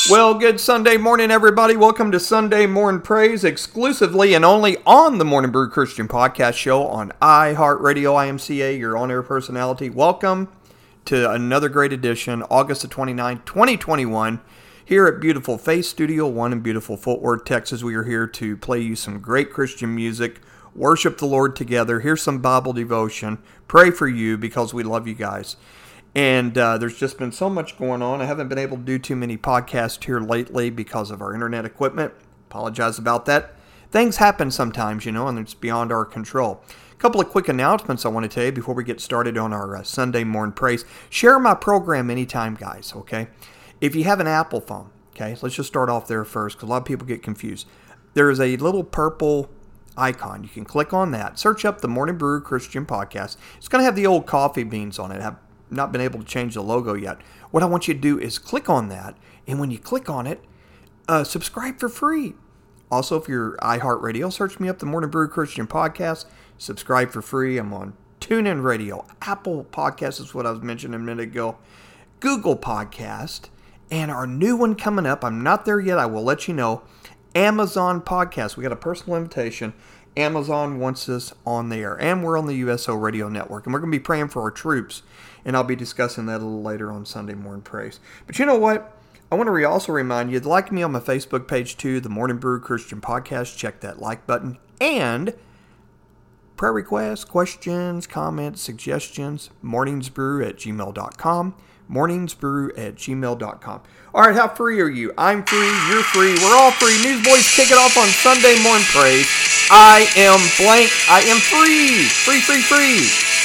Well, good Sunday morning, everybody. Welcome to Sunday Morning Praise, exclusively and only on the Morning Brew Christian Podcast Show on iHeartRadio IMCA, your on-air personality. Welcome to another great edition, August the 29th, 2021, here at beautiful Faith Studio One in beautiful Fort Worth, Texas. We are here to play you some great Christian music, worship the Lord together, hear some Bible devotion, pray for you because we love you guys. And there's just been so much going on. I haven't been able to do too many podcasts here lately because of our internet equipment. Apologize about that. Things happen sometimes, and it's beyond our control. A couple of quick announcements I want to tell you before we get started on our Sunday morning praise. Share my program anytime, guys, okay? If you have an Apple phone, okay, let's just start off there first because a lot of people get confused. There is a little purple icon. You can click on that. Search up the Morning Brew Christian Podcast. It's going to have the old coffee beans on it. I've not been able to change the logo yet. What I want you to do is click on that, and when you click on it, subscribe for free. Also, if you're iHeartRadio, search me up the Morning Brew Christian Podcast. Subscribe for free. I'm on TuneIn Radio, Apple Podcasts is what I was mentioning a minute ago, Google Podcast, and our new one coming up. I'm not there yet. I will let you know. Amazon Podcast. We got a personal invitation. Amazon wants us on there, and we're on the USO Radio Network, and we're going to be praying for our troops, and I'll be discussing that a little later on Sunday Morning Praise. But you know what? I want to also remind you to like me on my Facebook page too, the Morning Brew Christian Podcast. Check that like button. And prayer requests, questions, comments, suggestions, morningsbrew@gmail.com. morningsbrew@gmail.com. All right, how free are you? I'm free, you're free, we're all free. Newsboys kick it off on Sunday Morning Praise. I am blank. I am free. Free, free, free.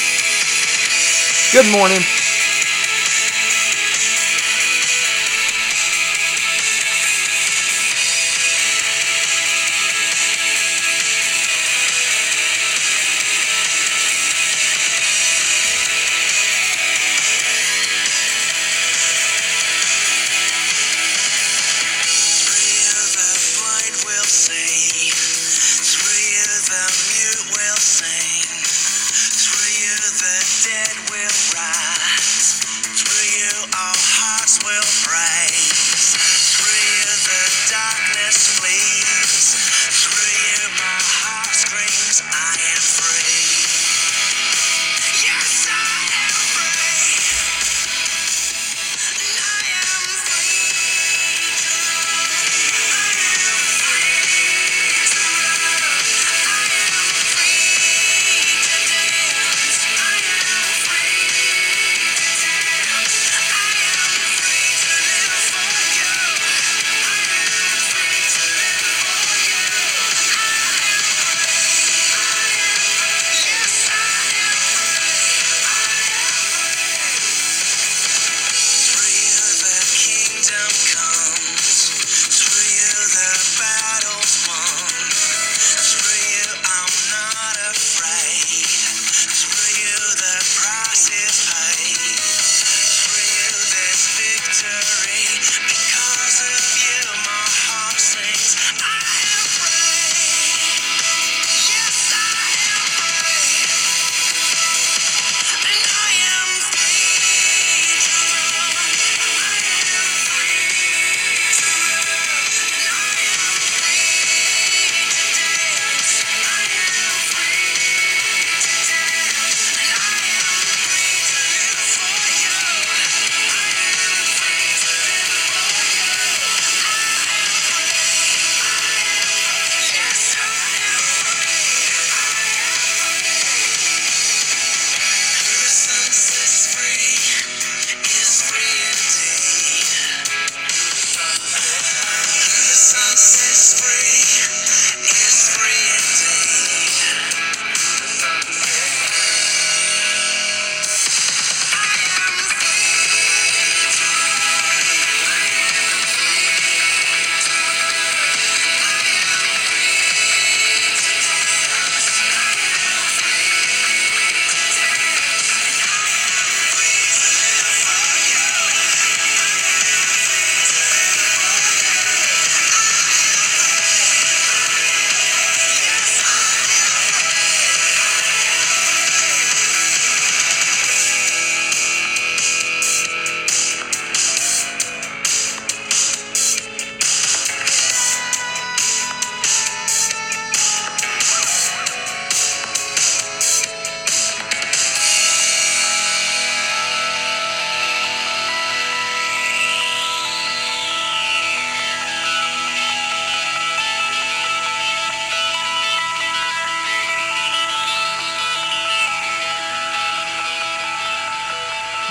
Good morning. Dead will rise.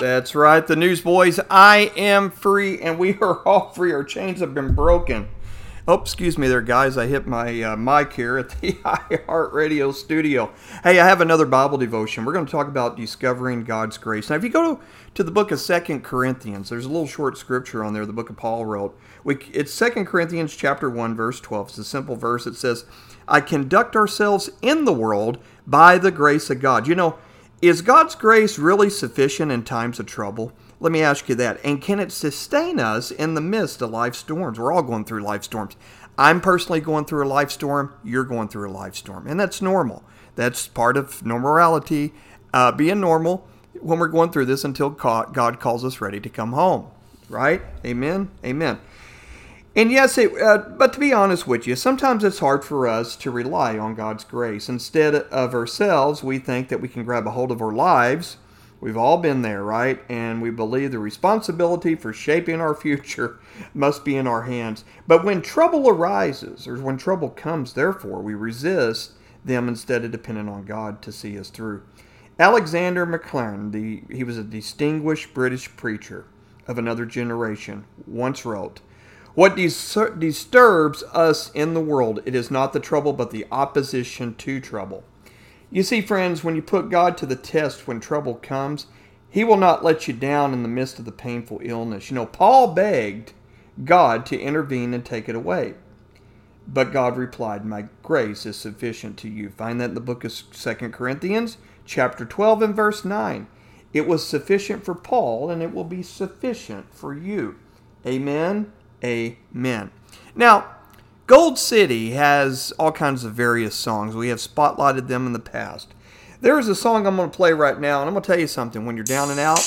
That's right, the Newsboys. I am free, and we are all free. Our chains have been broken. Oh, excuse me there, guys. I hit my mic here at the iHeartRadio studio. Hey, I have another Bible devotion. We're going to talk about discovering God's grace. Now, if you go to the book of 2 Corinthians, there's a little short scripture on there the book of Paul wrote. It's 2 Corinthians chapter 1, verse 12. It's a simple verse. It says, I conduct ourselves in the world by the grace of God. You know, is God's grace really sufficient in times of trouble? Let me ask you that. And can it sustain us in the midst of life storms? We're all going through life storms. I'm personally going through a life storm. You're going through a life storm. And that's normal. That's part of normality, being normal when we're going through this until God calls us ready to come home. Right? Amen? Amen. And yes, but to be honest with you, sometimes it's hard for us to rely on God's grace. Instead of ourselves, we think that we can grab a hold of our lives. We've all been there, right? And we believe the responsibility for shaping our future must be in our hands. But when trouble arises, or when trouble comes, therefore, we resist them instead of depending on God to see us through. Alexander Maclaren, he was a distinguished British preacher of another generation, once wrote, what disturbs us in the world, it is not the trouble, but the opposition to trouble. You see, friends, when you put God to the test when trouble comes, He will not let you down in the midst of the painful illness. You know, Paul begged God to intervene and take it away. But God replied, my grace is sufficient to you. Find that in the book of 2 Corinthians, chapter 12 and verse 9. It was sufficient for Paul, and it will be sufficient for you. Amen. Amen. Now, Gold City has all kinds of various songs. We have spotlighted them in the past. There is a song I'm going to play right now, and I'm going to tell you something. When you're down and out,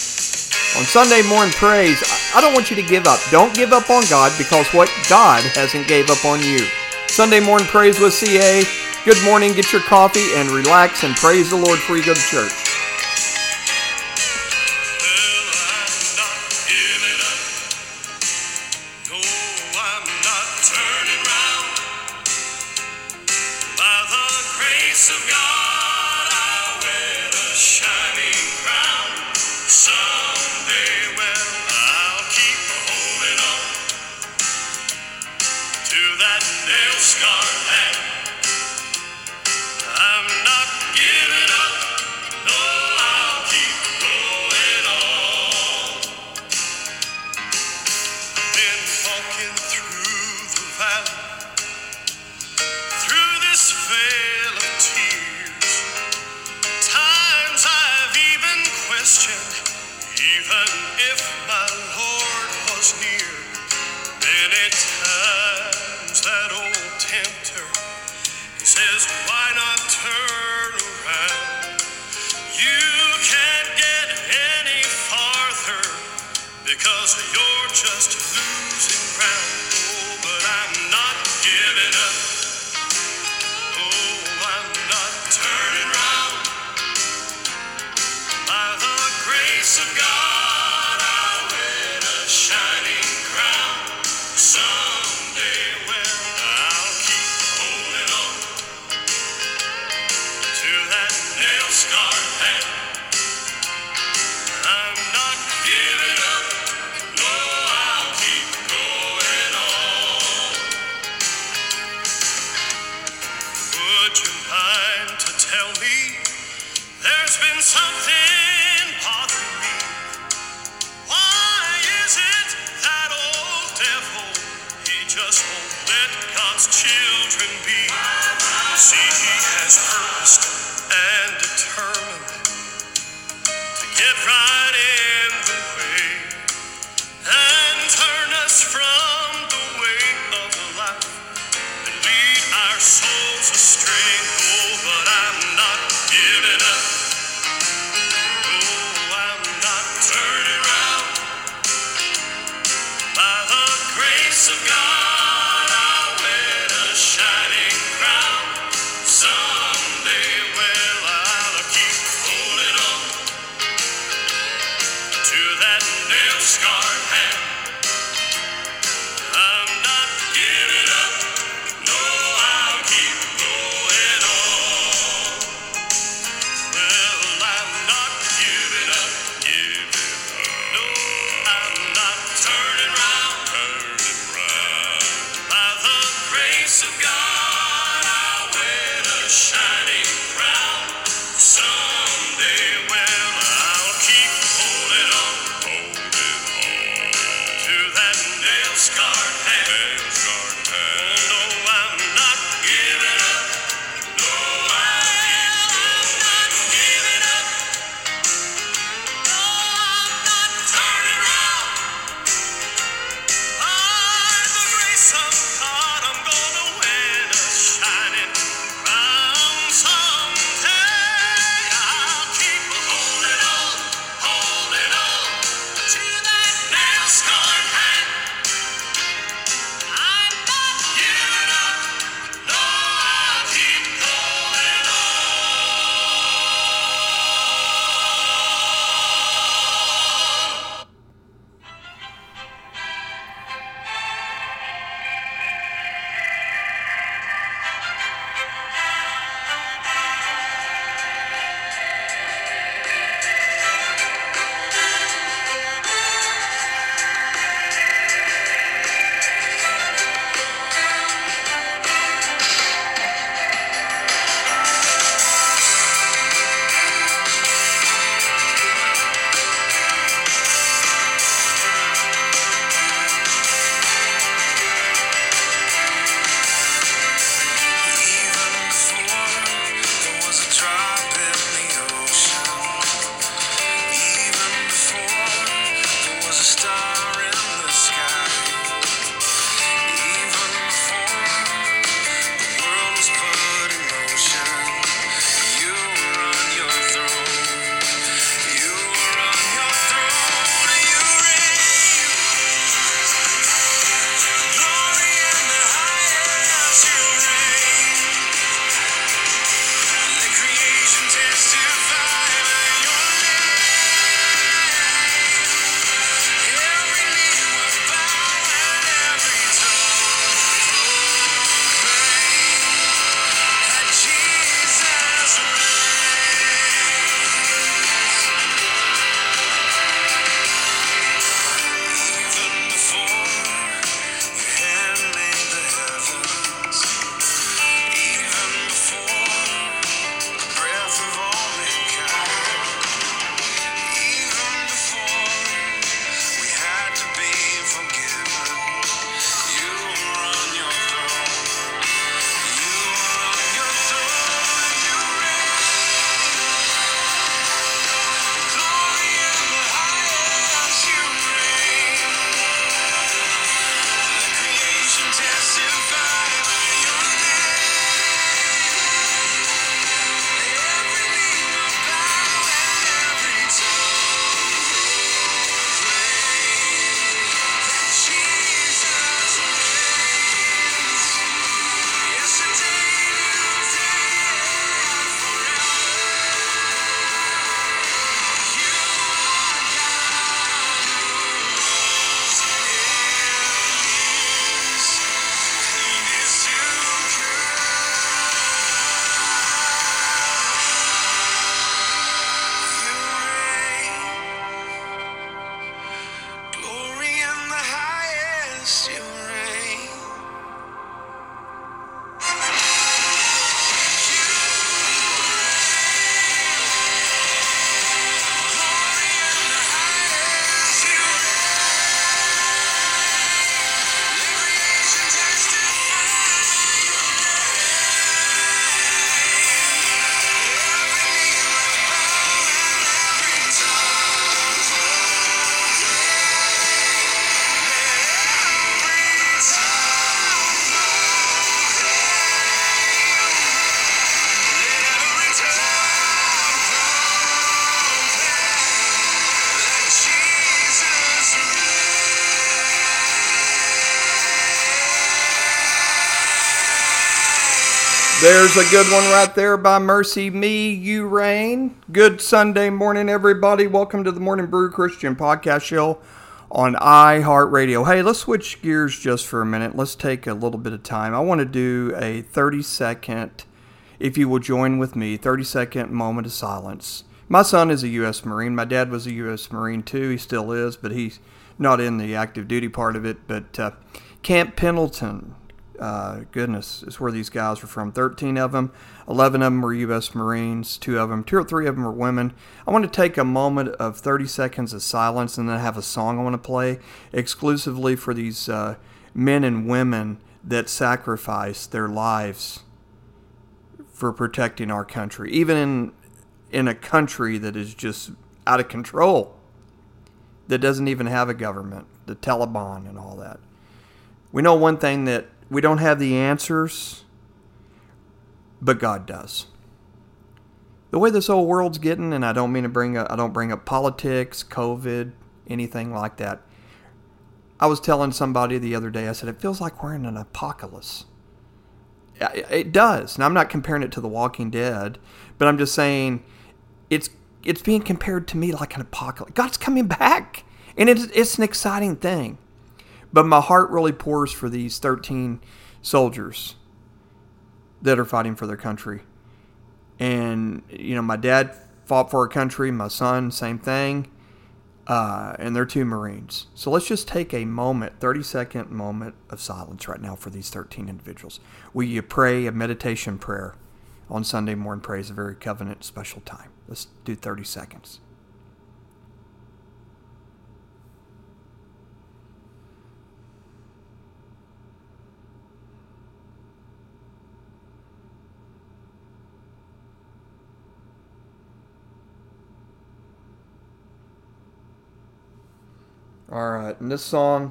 on Sunday Morning Praise, I don't want you to give up. Don't give up on God, because what God hasn't gave up on you. Sunday Morning Praise with CA. Good morning. Get your coffee and relax and praise the Lord before you go to church. Even if my Lord was near, many times that old tempter, he says, why not turn around? You can't get any farther because you're just losing ground. Oh, but I'm not giving up. Oh, I'm not turning around. By the grace of God, someday when I'll keep holding on to that nail-scarred hand. I'm not giving up, no, I'll keep going on. Would you mind to tell me there's been something bothering me? There's a good one right there by Mercy Me, You Reign. Good Sunday morning, everybody. Welcome to the Morning Brew Christian Podcast Show on iHeartRadio. Hey, let's switch gears just for a minute. Let's take a little bit of time. I want to do a 30-second, if you will join with me, 30-second moment of silence. My son is a U.S. Marine. My dad was a U.S. Marine too. He still is, but he's not in the active duty part of it. But Camp Pendleton, goodness, is where these guys were from. 13 of them, 11 of them were U.S. Marines, 2 or 3 of them were women. I want to take a moment of 30 seconds of silence and then have a song I want to play exclusively for these men and women that sacrifice their lives for protecting our country, even in a country that is just out of control, that doesn't even have a government, the Taliban and all that. We know one thing, that we don't have the answers, but God does. The way this whole world's getting, and I don't bring up politics, COVID, anything like that. I was telling somebody the other day, I said, it feels like we're in an apocalypse. It does. Now, I'm not comparing it to The Walking Dead, but I'm just saying it's being compared to me like an apocalypse. God's coming back, and it's an exciting thing. But my heart really pours for these 13 soldiers that are fighting for their country. And, my dad fought for our country. My son, same thing. And they're 2 Marines. So let's just take a moment, 30-second moment of silence right now for these 13 individuals. Will you pray a meditation prayer on Sunday morning praise, a very covenant special time? Let's do 30 seconds. All right, and this song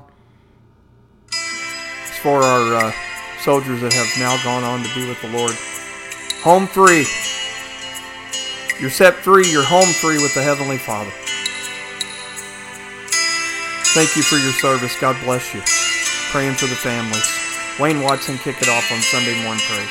is for our soldiers that have now gone on to be with the Lord. Home free. You're set free. You're home free with the Heavenly Father. Thank you for your service. God bless you. Praying for the families. Wayne Watson, kick it off on Sunday morning praise.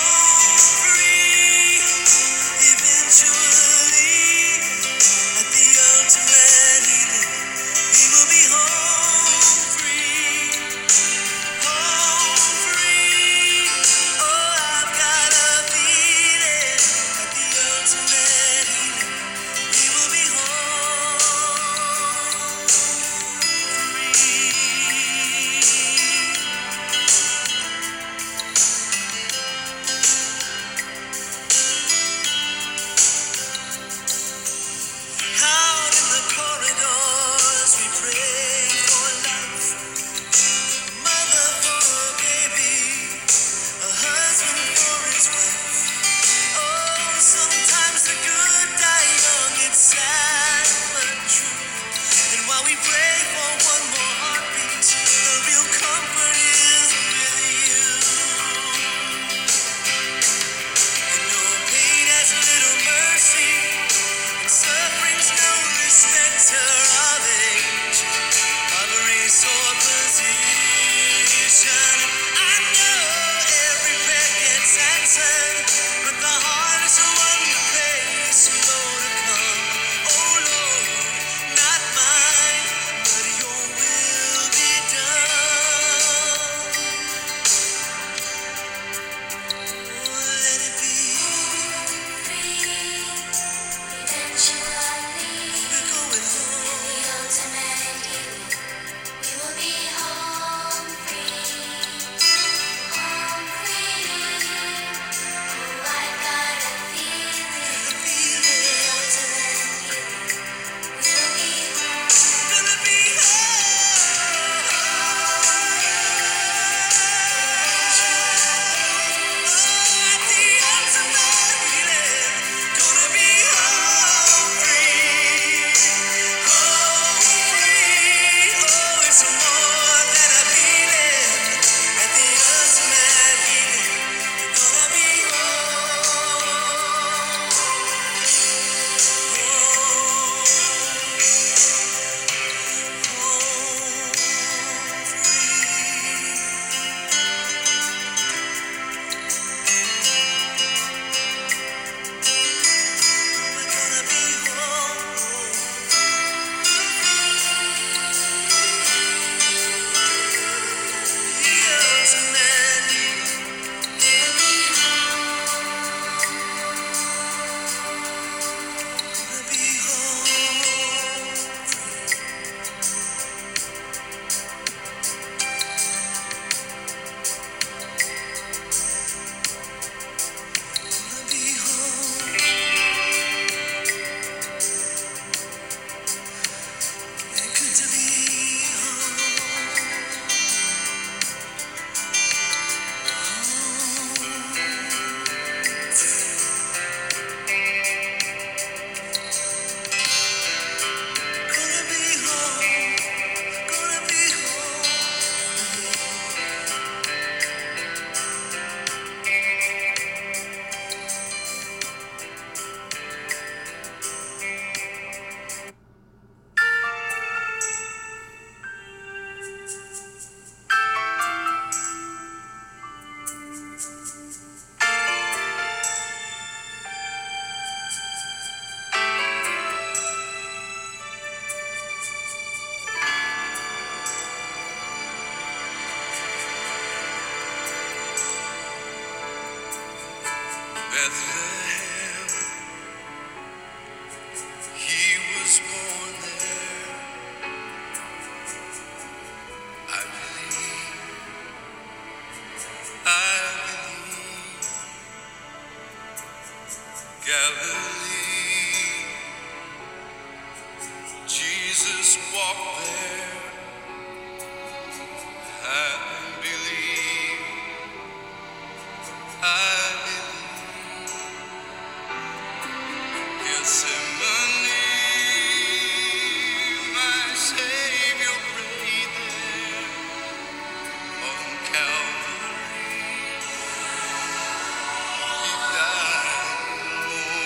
Eventually, at the Jesus walked there. I believe. Gethsemane, my Savior prayed there on Calvary. He died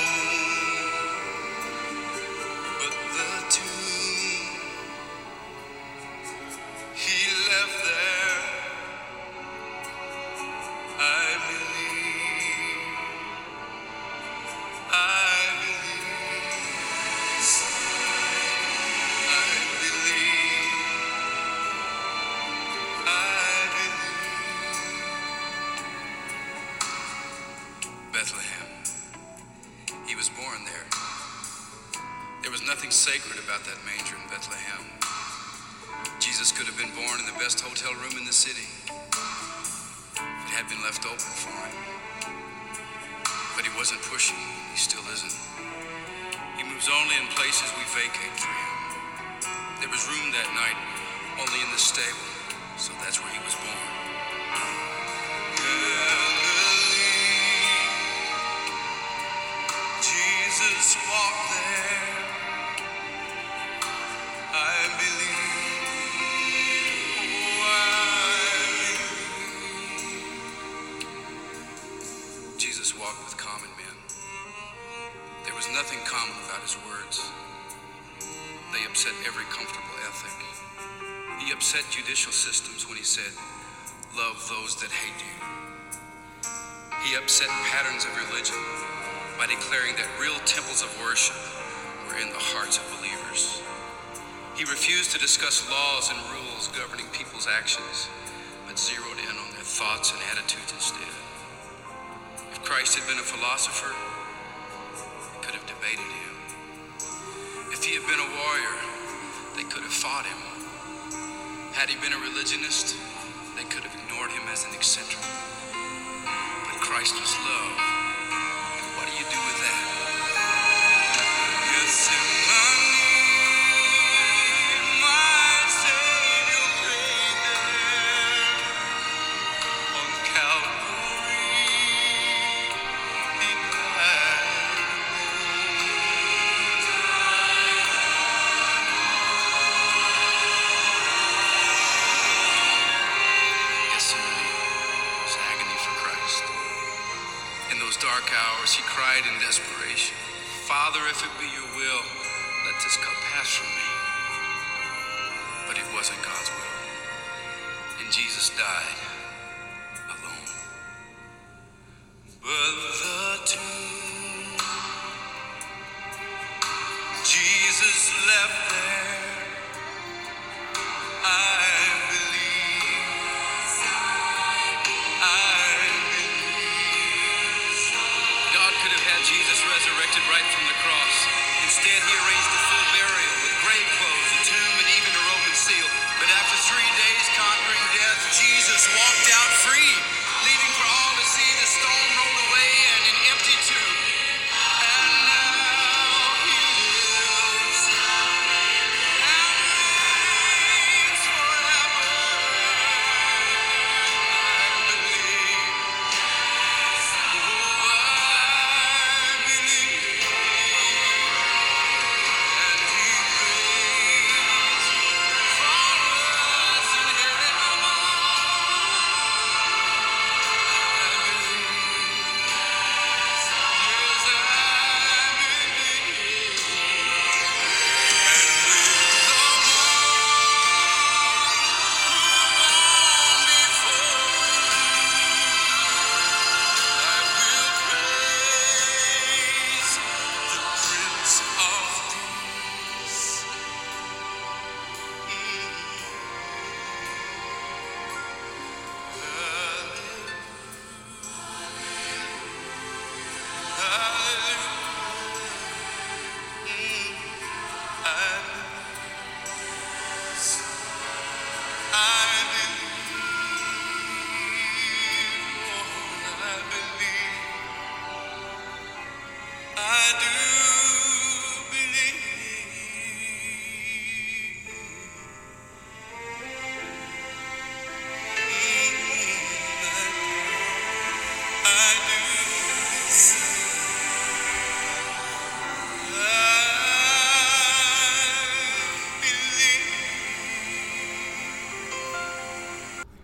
alone, but the tomb he left there. I believe. I Bethlehem. He was born there. There was nothing sacred about that manger in Bethlehem. Jesus could have been born in the best hotel room in the city. It had been left open for him. But he wasn't pushy. He still isn't. He moves only in places we vacate for him. There was room that night only in the stable, so that's where he was born. Jesus walked there. I believe. Oh, I believe. Jesus walked with common men. There was nothing common about his words. They upset every comfortable ethic. He upset judicial systems when he said, "Love those that hate you." He upset patterns of religion by declaring that real temples of worship were in the hearts of believers. He refused to discuss laws and rules governing people's actions, but zeroed in on their thoughts and attitudes instead. If Christ had been a philosopher, they could have debated him. If he had been a warrior, they could have fought him. Had he been a religionist, they could have ignored him as an eccentric. But Christ was love. What do you do with that? Gethsemane, my Savior prayed there on Calvary. He died alone. Gethsemane was agony for Christ. In those dark hours, he cried in desperation, "Father, if it be your will, let this cup pass from me." But it wasn't God's will, and Jesus died alone. But the tomb Jesus left there, I believe. God could have had Jesus resurrected right from the cross. Instead, he arranged a full burial with grave clothes, a tomb, and even a Roman seal. But after 3 days conquering death, Jesus walked out free, leaving for all to see the stone rolled away and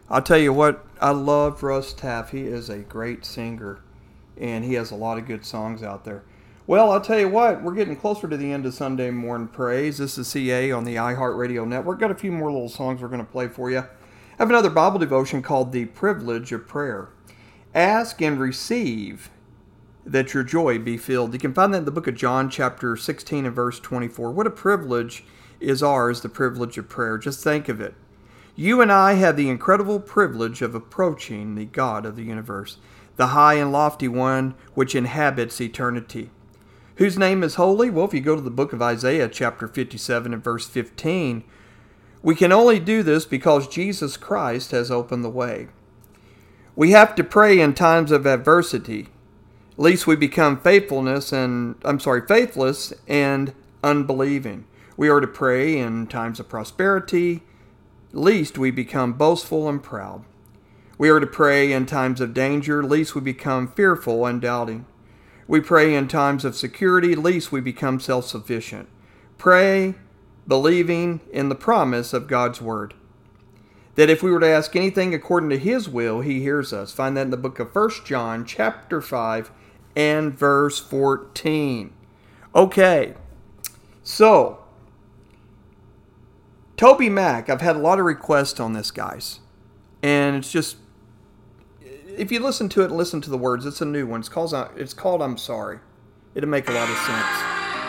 I'll tell you what, I love Russ Taff. He is a great singer, and he has a lot of good songs out there. Well, I'll tell you what, we're getting closer to the end of Sunday Morning Praise. This is CA on the iHeartRadio Network. Got a few more little songs we're going to play for you. I have another Bible devotion called The Privilege of Prayer. Ask and receive that your joy be filled. You can find that in the book of John, chapter 16 and verse 24. What a privilege is ours, the privilege of prayer. Just think of it. You and I have the incredible privilege of approaching the God of the universe, the high and lofty one which inhabits eternity. Whose name is holy? Well, if you go to the book of Isaiah, chapter 57 and verse 15, we can only do this because Jesus Christ has opened the way. We have to pray in times of adversity, lest we become faithless and unbelieving. We are to pray in times of prosperity, lest we become boastful and proud. We are to pray in times of danger, lest we become fearful and doubting. We pray in times of security, lest we become self-sufficient. Pray, believing in the promise of God's Word, that if we were to ask anything according to His will, He hears us. Find that in the book of 1 John, chapter 5, and verse 14. Okay, so, Toby Mac, I've had a lot of requests on this, guys. And it's just, if you listen to it and listen to the words, it's a new one. It's called I'm Sorry. It'll make a lot of sense.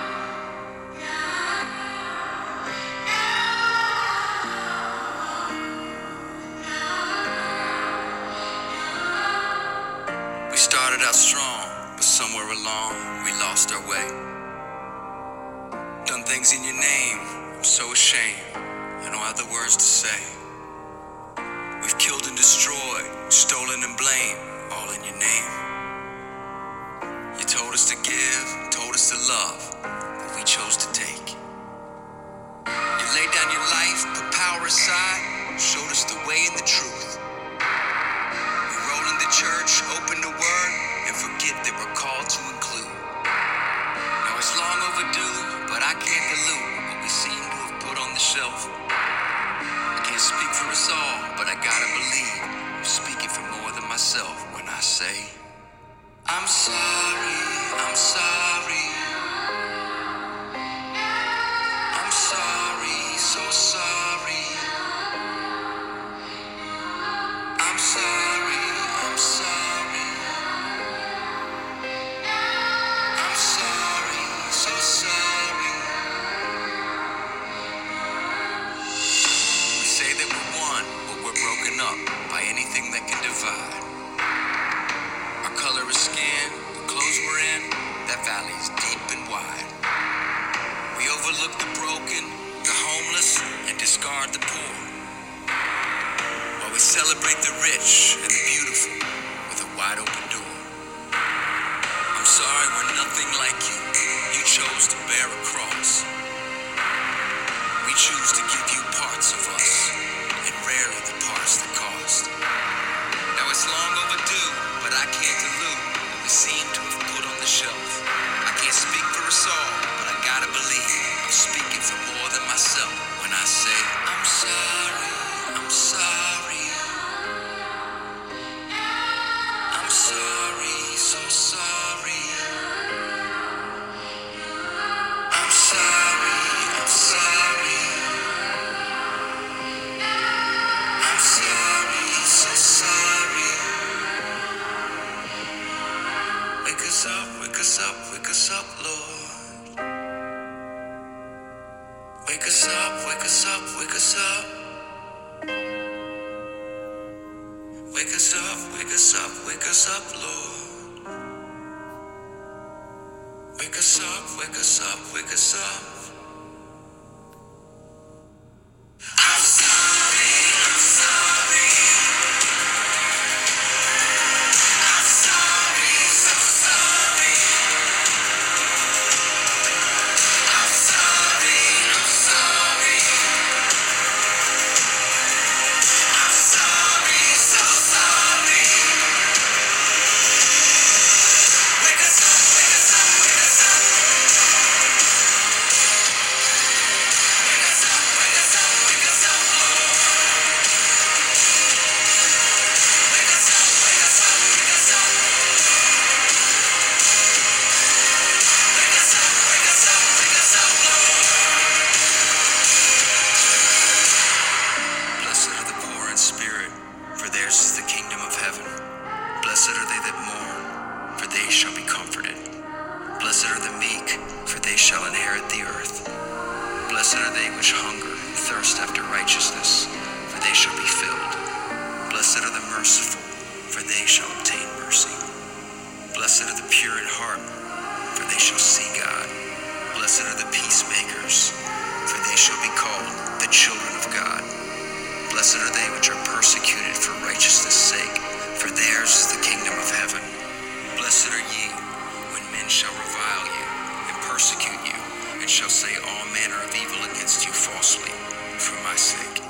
We started out strong, but somewhere along we lost our way. Done things in your name, I'm so ashamed, I don't have the words to say. We've killed and destroyed, stolen and blamed, all in your name. You told us to give, told us to love, but we chose to take. You laid down your life, put power aside, showed us the way and the truth. We roll in the church, open the word, and forget that we're called to include. Now it's long overdue, but I can't dilute what we seem to have put on the shelf. I can't speak for us all, but I gotta believe I'm speaking for more than myself when I say I'm sorry, I'm sorry. I'm sorry, so sorry. I'm sorry, I'm sorry. I'm sorry, so sorry. We say that we're one, but we're broken up by anything that can divide. Our color is skin, the clothes we're in, that valley is deep and wide. We overlook the broken, the homeless, and discard the poor. While we celebrate the rich and the beautiful with a wide open door. I'm sorry we're nothing like you. You chose to bear a cross. We choose to give you parts of us, and rarely the parts that cost. Now it's long overdue, but I can't dilute what we seem to have put on the shelf. I can't speak for us all, but I gotta believe I'm speaking for more than myself when I say I'm sorry, I'm sorry. I'm sorry, so sorry. I'm sorry, I'm sorry. I'm sorry, so sorry. Wake us up, wake us up, wake us up, Lord. Wake us up, wake us up, wake us up. Wake us up, wake us up, wake us up, Lord. Wake us up, wake us up, wake us up. I'm sorry, I'm sorry. I'm sorry, so sorry. I'm sorry, I'm sorry. I'm sorry, so sorry. Wake us up, wake us up, wake us up. inherit the earth. Blessed are they which hunger and thirst after righteousness, for they shall be filled. Blessed are the merciful, for they shall obtain mercy. Blessed are the pure in heart, for they shall see God. Blessed are the peacemakers, for they shall be called the children of God. Blessed are they which are persecuted for righteousness' sake, for theirs is the kingdom of heaven. Blessed are ye, when men shall revile you, and persecute you, and shall say all manner of evil against you falsely, for my sake.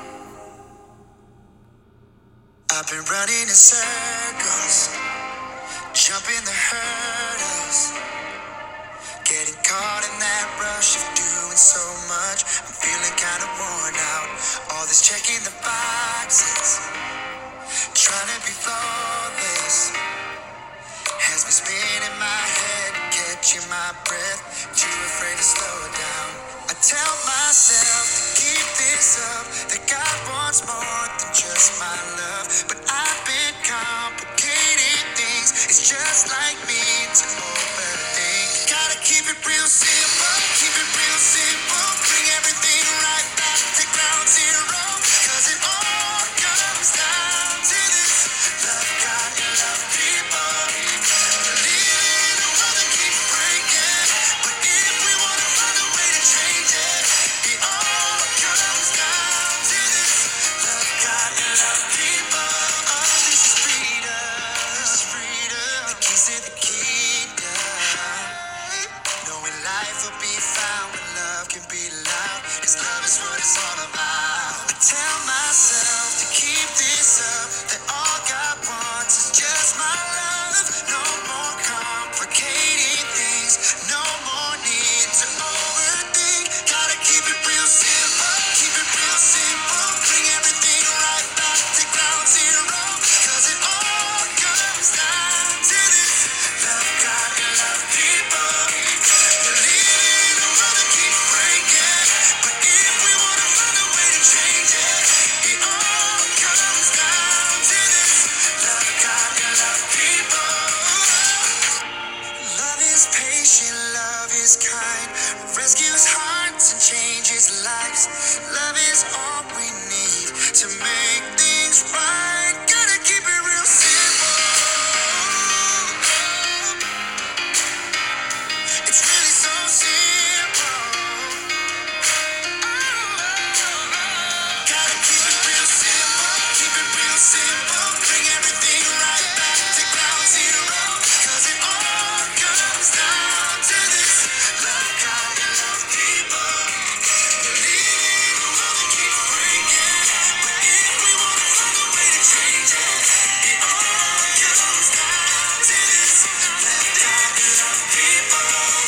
I've been running in circles, jumping the hurdles, getting caught in that rush of doing so much. I'm feeling kind of worn out. All this checking the boxes, trying to be flawless, has me spinning my head, catching my breath, too afraid to slow down. I tell myself to keep this up, that God wants more than just my love, but I've been complicating things. It's just like me to overthink. Gotta keep it real simple, keep it real simple. Bring everything right back to ground zero, 'cause it all comes down to this: love God and love people. Believe in a world that keeps breaking, but if we wanna find a way to change it, it all comes down to this: love God and love people. Oh, this is freedom, the keys to the kingdom. Knowing life will be found when love can be loud, 'cause love is what it's all about. I tell myself to keep this up, that all God wants is just my love. No more complicating things, no more need to overthink. Gotta keep it real simple, keep it real simple. Bring everything right back to ground zero, 'cause it all comes down to this: love God and love people. Believe in a world that keeps breaking, but if we wanna find a way to change it, it all comes down to this: love God and love people. Love is patient, love is kind, rescues hearts and changes lives. Love is all we need to make things right. Gotta keep it real simple. It's really so simple. Gotta keep it real simple, keep it real simple. Bring everything right back to ground zero, 'cause it all comes down to this: love God and love people. Believe in a world that keeps breaking, but if we wanna find a way to change it, it all comes down to this: love God and love people.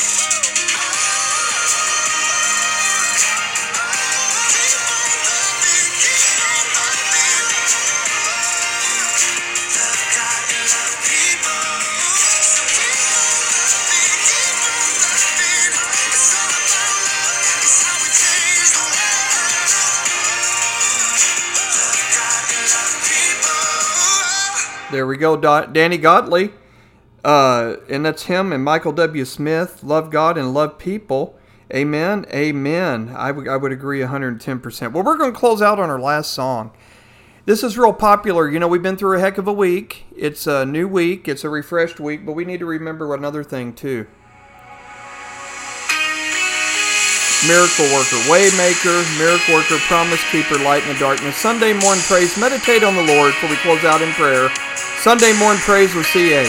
There we go, Danny Godley. And that's him and Michael W. Smith. Love God and love people. Amen. Amen. I would agree 110%. Well, we're going to close out on our last song. This is real popular. You know, we've been through a heck of a week. It's a new week. It's a refreshed week. But we need to remember another thing, too. Miracle worker, waymaker, miracle worker, promise keeper, light in the darkness. Sunday morning praise. Meditate on the Lord before we close out in prayer. Sunday morning praise with CA.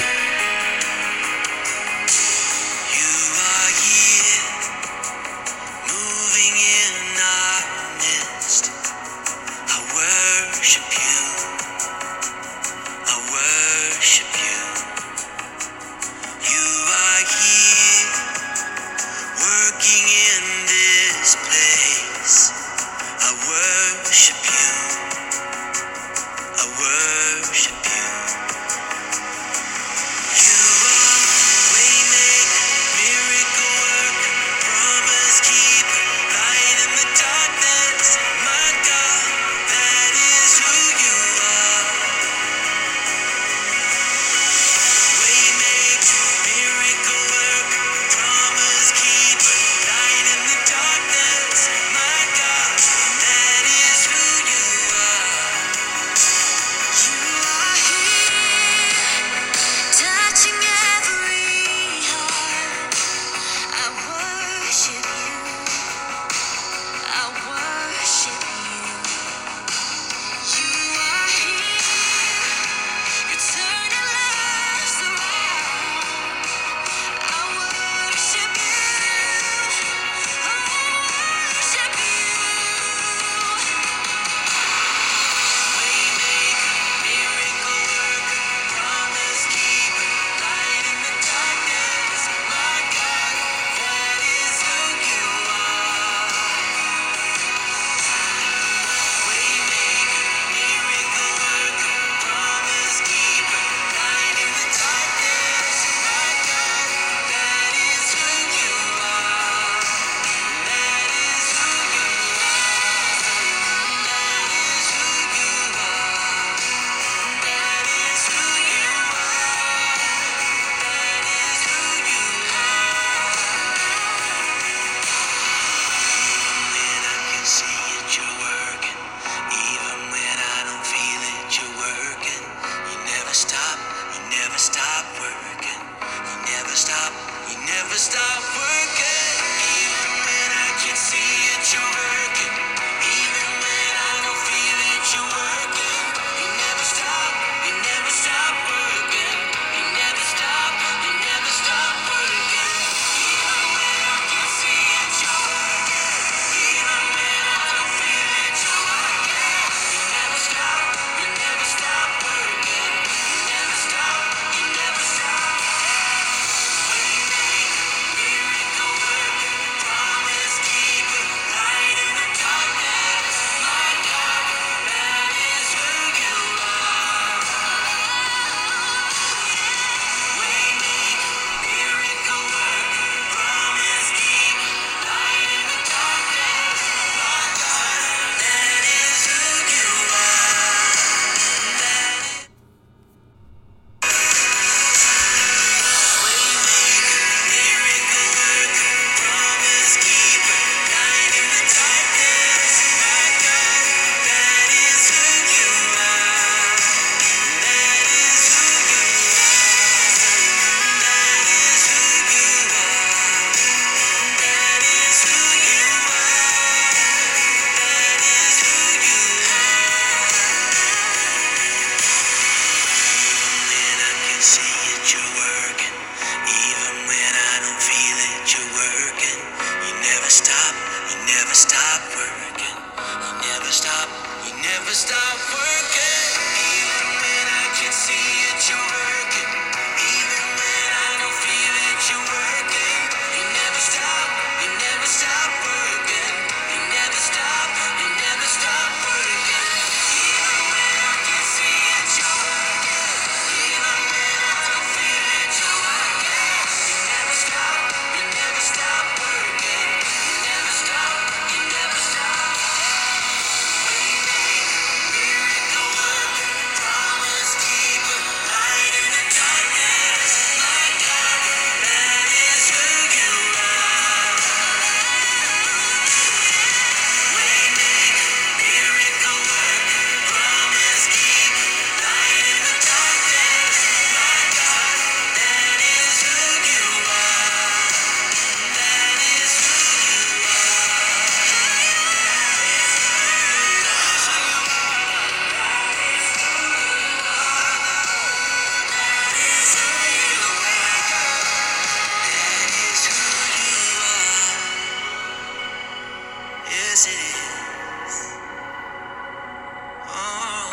stop working. You never stop working. Even when I can see it, you're working. Even when I don't feel it, you're working. You never stop working. You never stop working. Even when I can see it, you're working. Even when I don't feel it, you're working. You never stop working. You never stop. Miracle worker, promise keeper, light in the darkness. My God, that is who you are. Waymaker, miracle worker, promise keeper, light in the darkness. My God, that is who you are. That is who you are. Yes, it is. Oh,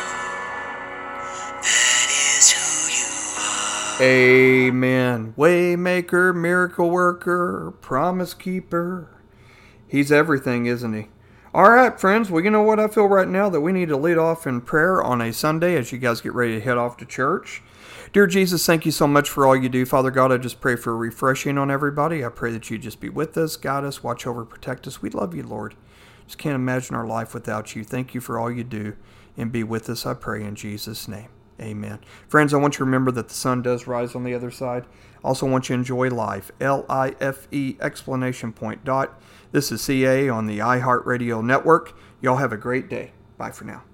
that is who you are. Amen. Waymaker, miracle worker, promise keeper. He's everything, isn't he? All right, friends. Well, you know what? I feel right now that we need to lead off in prayer on a Sunday as you guys get ready to head off to church. Dear Jesus, thank you so much for all you do. Father God, I just pray for a refreshing on everybody. I pray that you just be with us, guide us, watch over, protect us. We love you, Lord. Just can't imagine our life without you. Thank you for all you do, and be with us, I pray, in Jesus' name. Amen. Friends, I want you to remember that the sun does rise on the other side. Also want you to enjoy life. LIFE exclamation point dot. This is CA on the iHeartRadio network. Y'all have a great day. Bye for now.